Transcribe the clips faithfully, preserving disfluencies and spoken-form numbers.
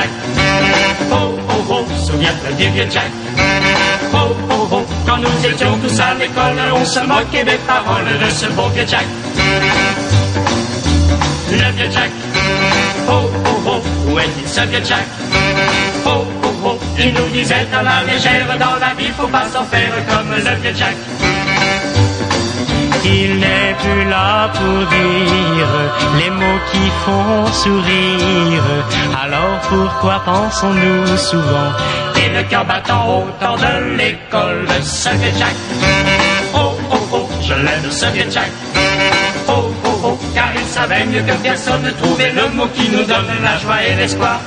Jack. Oh, oh, oh, souviens-toi du vieux Jack. Oh, oh, oh, quand nous étions tous à l'école, on se moquait des paroles de ce bon vieux Jack. Le vieux Jack. Oh, oh, oh, où est-il ce vieux Jack? Oh, oh, oh, il nous disait à la légère, dans la vie, faut pas s'en faire comme le vieux Jack. Il n'est plus là pour dire les mots qui font sourire. Alors pourquoi pensons-nous souvent? Et le cœur battant au temps de l'école, ce vieux Jack. Oh, oh, oh, je l'aime ce vieux Jack. Oh, oh, oh, car il savait mieux que personne de trouver le mot qui nous donne la joie et l'espoir.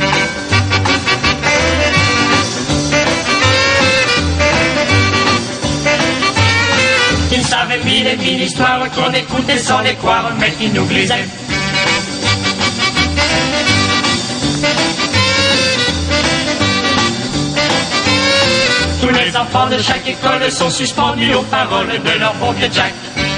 Il savait mille et mille histoires qu'on écoutait sans les croire, mais qui nous glisait. Tous les enfants de chaque école sont suspendus aux paroles de leur bon vieux Jack.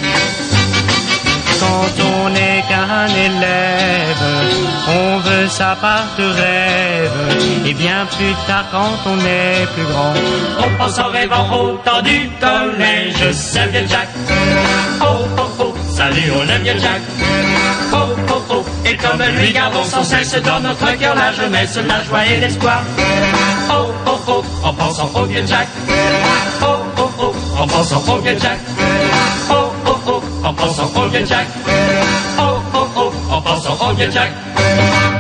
Quand on n'est qu'un élève, on veut sa part de rêve. Et bien plus tard quand on est plus grand, on pense en rêvant au temps du collège. C'est vieux Jack. Oh, oh, oh, salut, on aime vieux Jack. Oh, oh, oh, et comme lui gardons sans cesse dans notre cœur la jeunesse, la joie et l'espoir. Oh, oh, oh, en pensant au vieux Jack. Oh, oh, oh, en pensant au vieux Jack. Oh, oh, oh, en pensant au vieux Jack. Oh, oh, oh, en pensant au vieux Jack.